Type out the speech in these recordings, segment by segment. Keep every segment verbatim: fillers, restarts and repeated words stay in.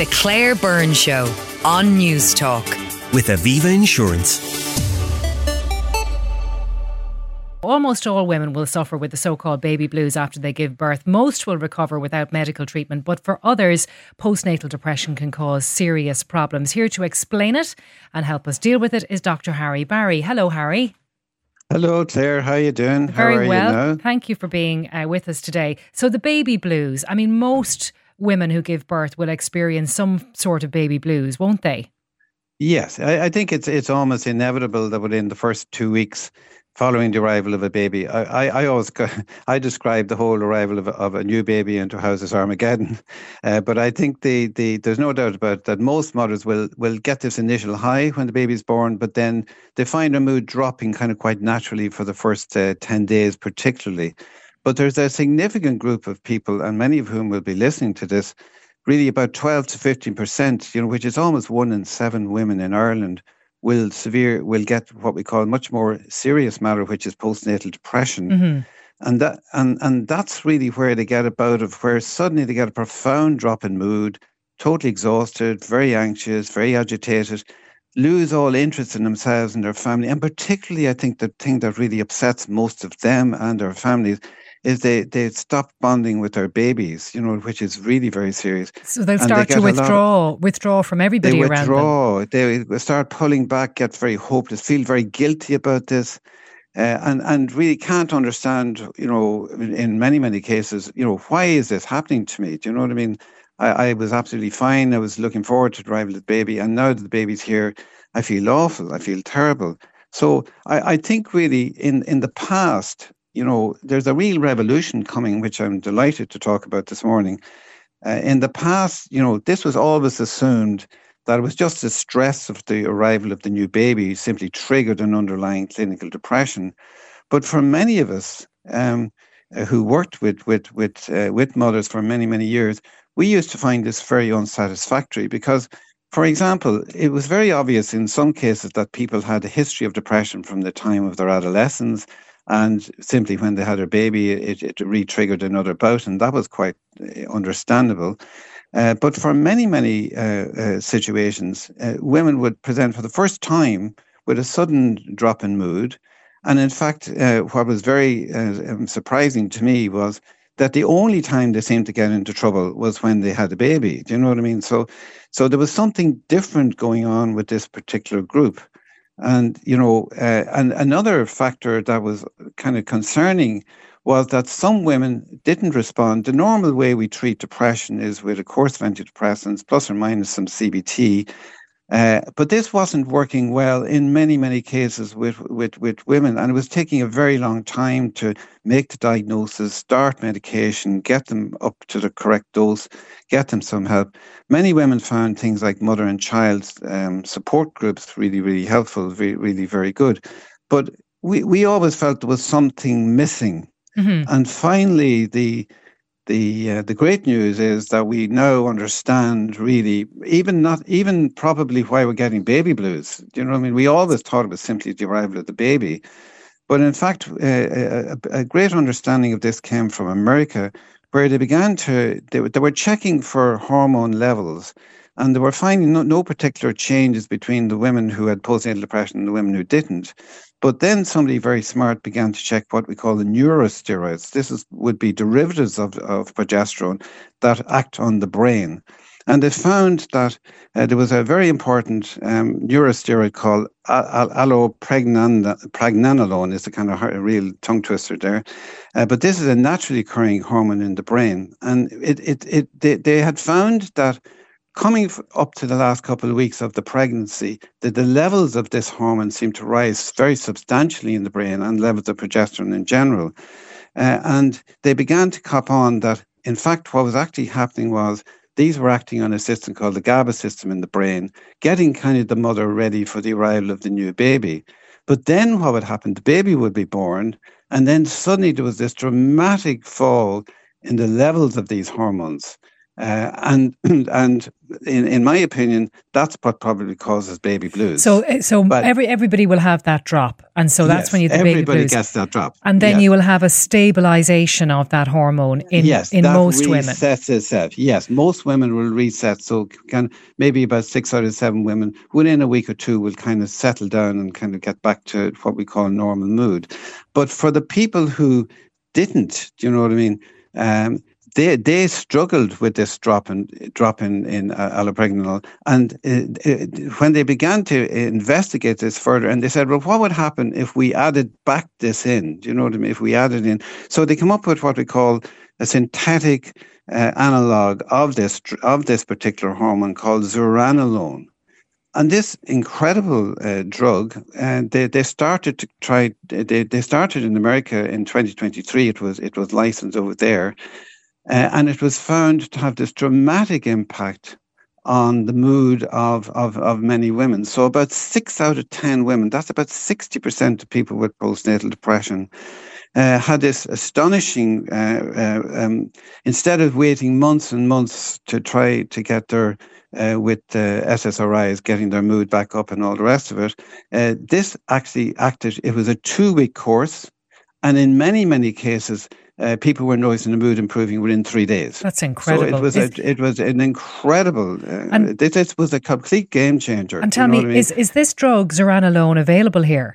The Claire Byrne Show on News Talk. With Aviva Insurance. Almost all women will suffer with the so-called baby blues after they give birth. Most will recover without medical treatment, but for others, postnatal depression can cause serious problems. Here to explain it and help us deal with it is Doctor Harry Barry. Hello, Harry. Hello, Claire. How are you doing? Very How are well. you now? Thank you for being uh, with us today. So the baby blues, I mean, most women who give birth will experience some sort of baby blues, won't they? Yes, I, I think it's it's almost inevitable that within the first two weeks following the arrival of a baby, I, I, I always I describe the whole arrival of, of a new baby into a house as Armageddon. Uh, but I think the, the there's no doubt about it, that most mothers will will get this initial high when the baby's born, but then they find their mood dropping kind of quite naturally for the first uh, ten days particularly. But there's a significant group of people, and many of whom will be listening to this, really about twelve to fifteen percent, you know, which is almost one in seven women in Ireland, will severe will get what we call a much more serious matter, which is postnatal depression. Mm-hmm. And that and and that's really where they get about of where suddenly they get a profound drop in mood, totally exhausted, very anxious, very agitated, lose all interest in themselves and their family. And particularly, I think the thing that really upsets most of them and their families is they, they stop bonding with their babies, you know, which is really very serious. So they'll start they to withdraw, of, withdraw from everybody they around withdraw, them. They withdraw, they start pulling back, get very hopeless, feel very guilty about this, uh, and, and really can't understand, you know, in, in many, many cases, you know, why is this happening to me? Do you know what I mean? I, I was absolutely fine. I was looking forward to the arrival of the baby, and now that the baby's here, I feel awful. I feel terrible. So I, I think really in, in the past, you know, there's a real revolution coming, which I'm delighted to talk about this morning. Uh, in the past, you know, this was always assumed that it was just the stress of the arrival of the new baby simply triggered an underlying clinical depression. But for many of us um, uh, who worked with with with uh, with mothers for many, many years, we used to find this very unsatisfactory because, for example, it was very obvious in some cases that people had a history of depression from the time of their adolescence. And simply when they had their baby, it, it re-triggered another bout, and that was quite understandable. Uh, but for many, many uh, uh, situations, uh, women would present for the first time with a sudden drop in mood. And in fact, uh, what was very uh, surprising to me was that the only time they seemed to get into trouble was when they had a baby. Do you know what I mean? So, so there was something different going on with this particular group. And, you know, uh, and another factor that was kind of concerning was that some women didn't respond. The normal way we treat depression is with a course of antidepressants, plus or minus some C B T. Uh, but this wasn't working well in many, many cases with, with, with women. And it was taking a very long time to make the diagnosis, start medication, get them up to the correct dose, get them some help. Many women found things like mother and child um, support groups really, really helpful, really, really very good. But we, we always felt there was something missing. Mm-hmm. And finally, the The uh, the great news is that we now understand really, even not even probably why we're getting baby blues. Do you know what I mean? We always thought it was simply the arrival of the baby. But in fact, uh, a, a great understanding of this came from America, where they began to, they, they were checking for hormone levels, and they were finding no, no particular changes between the women who had postnatal depression and the women who didn't. But then somebody very smart began to check what we call the neurosteroids. This is, would be derivatives of, of progesterone that act on the brain. And they found that uh, there was a very important um, neurosteroid called allopregnanolone. It's a kind of hard, a real tongue twister there. Uh, but this is a naturally occurring hormone in the brain. And it, it, it, they, they had found that coming up to the last couple of weeks of the pregnancy, that the levels of this hormone seem to rise very substantially in the brain, and levels of progesterone in general. Uh, and they began to cop on that, in fact, what was actually happening was these were acting on a system called the GABA system in the brain, getting kind of the mother ready for the arrival of the new baby. But then what would happen, the baby would be born, and then suddenly there was this dramatic fall in the levels of these hormones. Uh, and and in, in my opinion, that's what probably causes baby blues. So so but, every everybody will have that drop, and so that's yes, when you have the baby blues. Everybody gets that drop, and then yes. you will have a stabilisation of that hormone in yes, in that most women. Resets itself. Yes, most women will reset. So can maybe about six out of seven women within a week or two will kind of settle down and kind of get back to what we call normal mood. But for the people who didn't, do you know what I mean? Um, They they struggled with this drop in drop in in uh, allopregnanolone, and it, it, when they began to investigate this further, and they said, well, what would happen if we added back this in? Do you know what I mean? If we added in, so they come up with what we call a synthetic uh, analog of this of this particular hormone called zuranolone. And this incredible uh, drug, uh, they they started to try. They they started in America in twenty twenty-three. It was it was licensed over there. Uh, and it was found to have this dramatic impact on the mood of, of, of many women. So about six out of ten women, that's about sixty percent of people with postnatal depression, uh, had this astonishing, uh, uh, um, instead of waiting months and months to try to get their, uh, with uh, S S R Is, getting their mood back up and all the rest of it, uh, this actually acted, it was a two-week course. And in many, many cases, Uh, people were noticing the mood improving within three days. That's incredible. So it was a, it was an incredible. Uh, and, this, this was a complete game changer. And tell me, I mean? is is this drug zuranolone available here?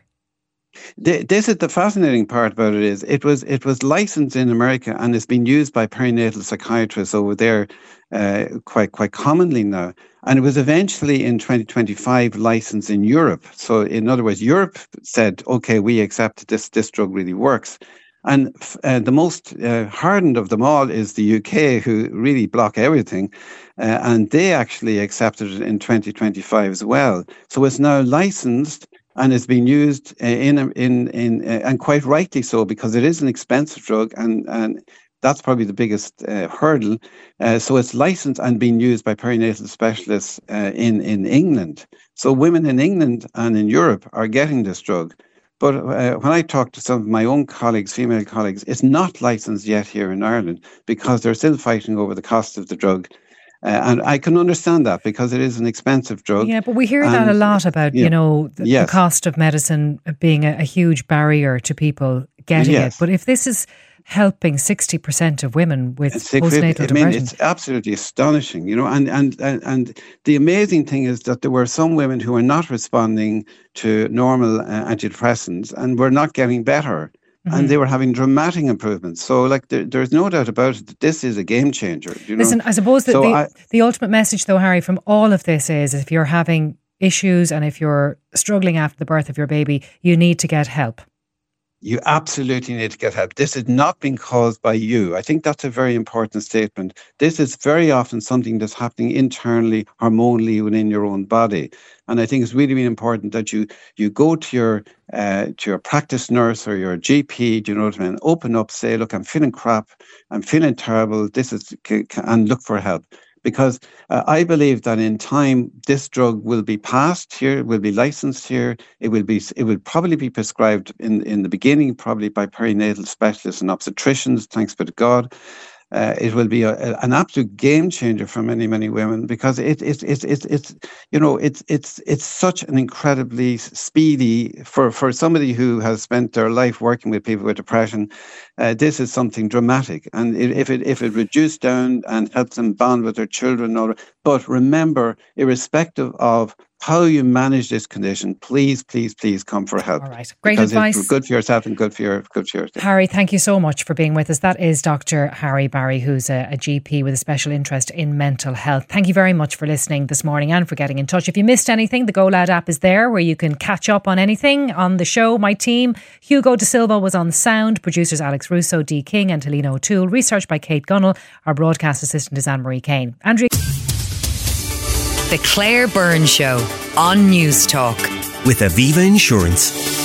The, this is the fascinating part about it is it was it was licensed in America and it's been used by perinatal psychiatrists over there uh, quite quite commonly now. And it was eventually in twenty twenty-five licensed in Europe. So in other words, Europe said, okay, we accept that this this drug really works. And uh, the most uh, hardened of them all is the U K, who really block everything. Uh, and they actually accepted it in twenty twenty-five as well. So it's now licensed and it's been used in, in, in, uh, and quite rightly so, because it is an expensive drug. And, and that's probably the biggest uh, hurdle. Uh, so it's licensed and being used by perinatal specialists uh, in, in England. So women in England and in Europe are getting this drug. But uh, when I talk to some of my own colleagues, female colleagues, it's not licensed yet here in Ireland because they're still fighting over the cost of the drug. Uh, and I can understand that because it is an expensive drug. Yeah, but we hear and, that a lot about, yeah, you know, the, yes. the cost of medicine being a, a huge barrier to people getting yes. it. But if this is helping sixty percent of women with postnatal I depression. mean, it's absolutely astonishing, you know, and, and, and, and the amazing thing is that there were some women who were not responding to normal uh, antidepressants and were not getting better. Mm-hmm. And they were having dramatic improvements. So, like, there, there's no doubt about it that this is a game changer. You know? Listen, I suppose that so the, I, the ultimate message, though, Harry, from all of this is if you're having issues and if you're struggling after the birth of your baby, you need to get help. You absolutely need to get help. This is not being caused by you. I think that's a very important statement. This is very often something that's happening internally, hormonally within your own body. And I think it's really, really important that you you go to your uh, to your practice nurse or your G P, do you know what I mean? Open up, say, look, I'm feeling crap, I'm feeling terrible, this is, and look for help. Because uh, I believe that in time, this drug will be passed here, will be licensed here. It will be, it will probably be prescribed in, in the beginning, probably by perinatal specialists and obstetricians, thanks be to God. Uh, it will be a, a, an absolute game changer for many, many women because it, it, it, it, it's, you know, it's, it's, it's such an incredibly speedy, for, for somebody who has spent their life working with people with depression, uh, this is something dramatic. And it, if it, if it reduced down and helps them bond with their children, or, but remember, irrespective of how you manage this condition, please, please, please come for help. All right. Great because advice. It's good for yourself and good for your good for your Harry, thank you so much for being with us. That is Doctor Harry Barry, who's a, a G P with a special interest in mental health. Thank you very much for listening this morning and for getting in touch. If you missed anything, the Go Loud app is there where you can catch up on anything on the show. My team, Hugo De Silva was on sound, producers Alex Russo, Dee King and Talina O'Toole, research by Kate Gunnell. Our broadcast assistant is Anne-Marie Kane. Andrea. The Claire Byrne Show on News Talk. With Aviva Insurance.